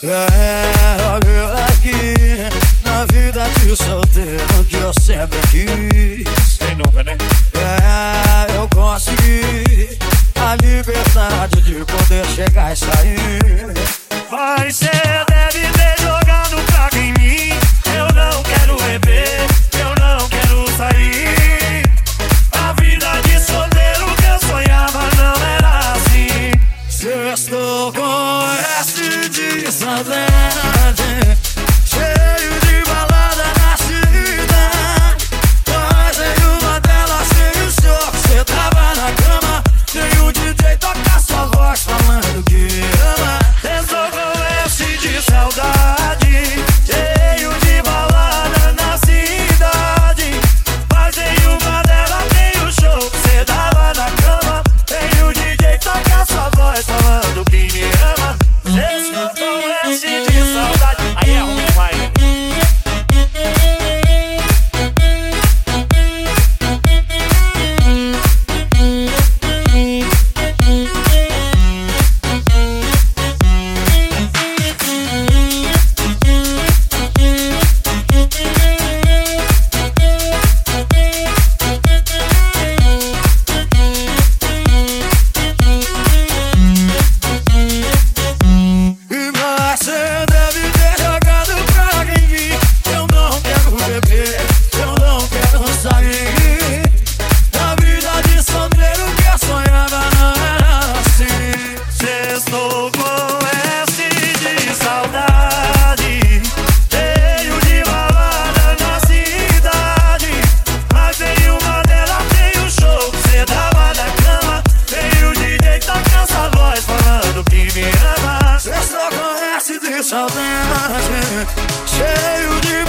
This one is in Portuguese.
Olha aqui, na vida de solteiro que eu sempre quis. Quem nunca, né? Eu consegui a liberdade de poder chegar e sair. Mas cê deve ter jogado praga em mim. Eu não quero beber, eu não quero sair. A vida de solteiro que eu sonhava não era assim. Se estou com S de saudade, cheio de balada na cidade, mas em uma delas sem o show, cê tava na cama, tem o DJ tocar sua voz falando que me ama. Estou com S de saudade, cheio de balada na cidade, mas em uma delas tem o show, cê tava na cama, tem o DJ tocar sua voz falando que me ama. Estou com S de saudade. Aí é ruim, vai. Estou com S de saudade, cheio de balada na cidade, mas em uma delas tem o show, cê tava na cama, tem o DJ tocando essa voz falando que me ama. Estou com S de saudade, cheio de